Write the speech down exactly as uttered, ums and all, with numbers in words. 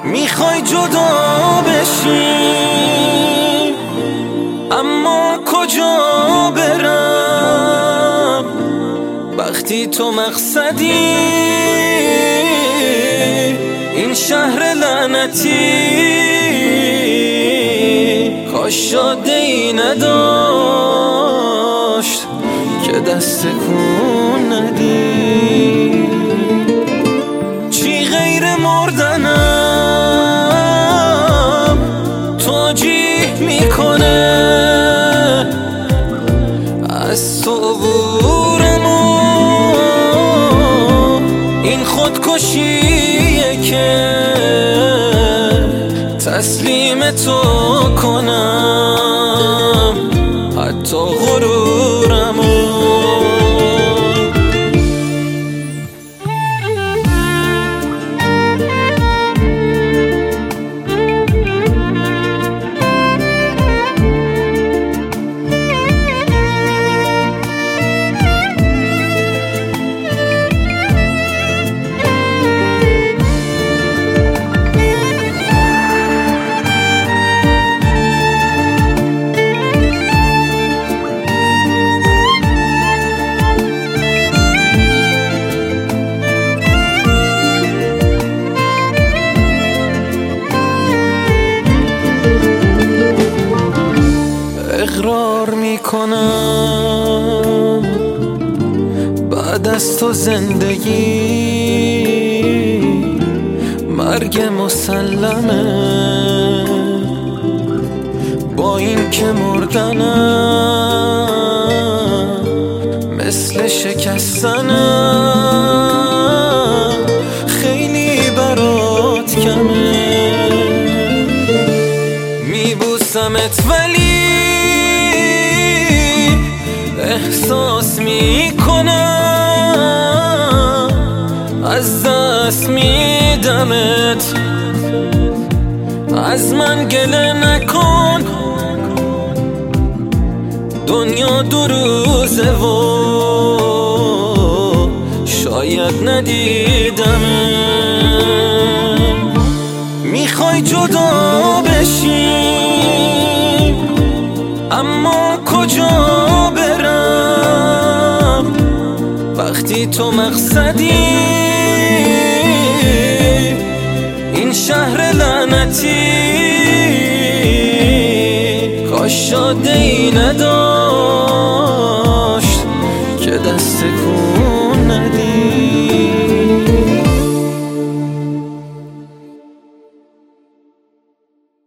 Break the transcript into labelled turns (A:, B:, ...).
A: میخوای جدا بشی اما کجا برم وقتی تو مقصدی این شهر لعنتی. کاش شاده‌ای نداشت که دست کن ندی. چی غیر مردنم توجیه میکنه از تو عبورم و این خودکشیه که تسلیم تو کنم حتی غرورم و اقرار میکنم بعد از تو زندگی مرگ مسلمه. با این که مردنم مثل شکستنم خیلی برات کمه. میبوسمت ولی احساس میکنم از دست میدمت. از من گله نکن دنیا دو روزه و شاید ندیدمت. میخوای جدا بشی اما کجا برم وقتی تو مقصدی این شهر لعنتی. کاش شاده‌ای نداشت